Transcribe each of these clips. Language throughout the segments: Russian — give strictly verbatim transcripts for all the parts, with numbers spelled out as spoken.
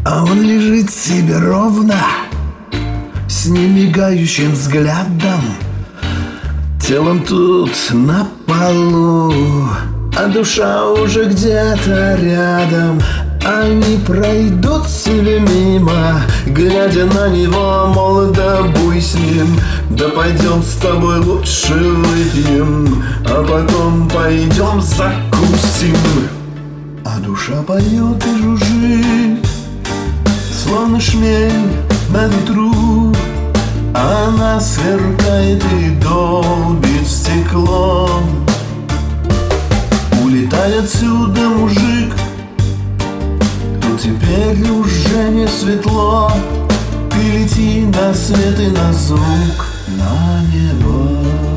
А он лежит себе ровно, с немигающим взглядом. Телом тут на полу, а душа уже где-то рядом. Они пройдут себе мимо, глядя на него, мол, да буй с ним. Да пойдем с тобой лучше выпьем, а потом пойдем закусим. А душа поет и жужжит, словно шмель на ветру. Она сверкает и долбит стекло. Улетай отсюда, мужик, тут теперь уже не светло. Ты лети на свет и на звук, на небо.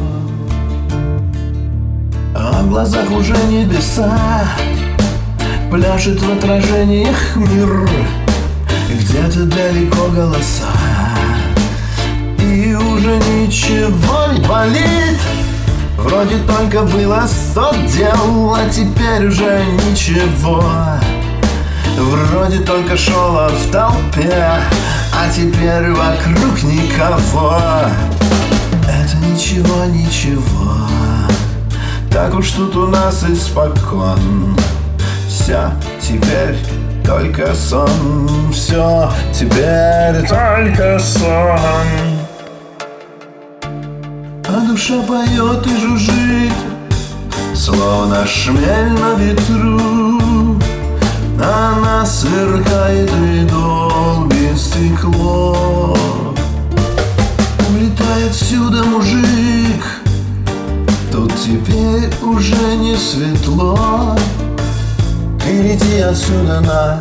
А в глазах уже небеса, пляшет в отражениях мир. Где-то далеко голоса, и уже ничего не болит. Вроде только было сто дел, а теперь уже ничего. Вроде только шел он в толпе, а теперь вокруг никого. Это ничего, ничего, так уж тут у нас испокон. Все, теперь только сон, все, теперь только сон. А душа поет и жужжит, словно шмель на ветру. Она сверкает и долбит стекло. Улетай отсюда, мужик, тут теперь уже не светло. Ты лети отсюда на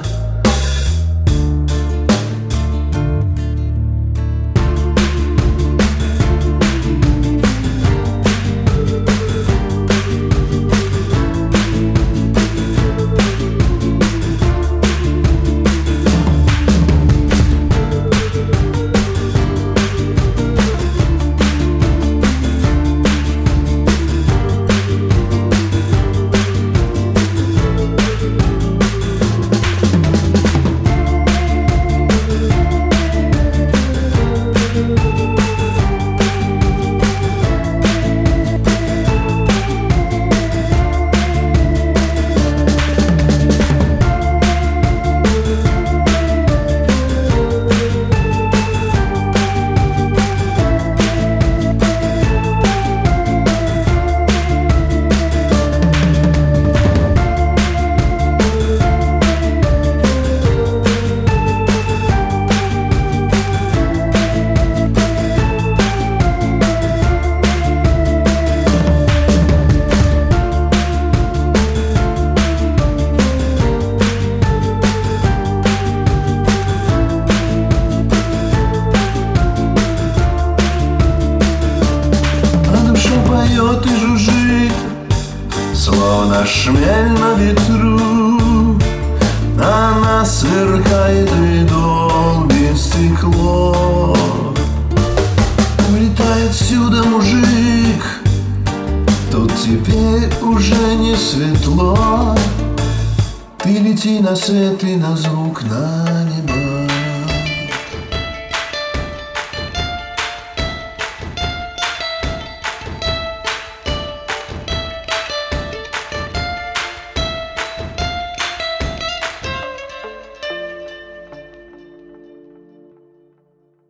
поет и жужжит, словно шмель на ветру. Она сверкает и долбит стекло. Улетай отсюда, мужик, тут теперь уже не светло. Ты лети на свет и на звук, на небо.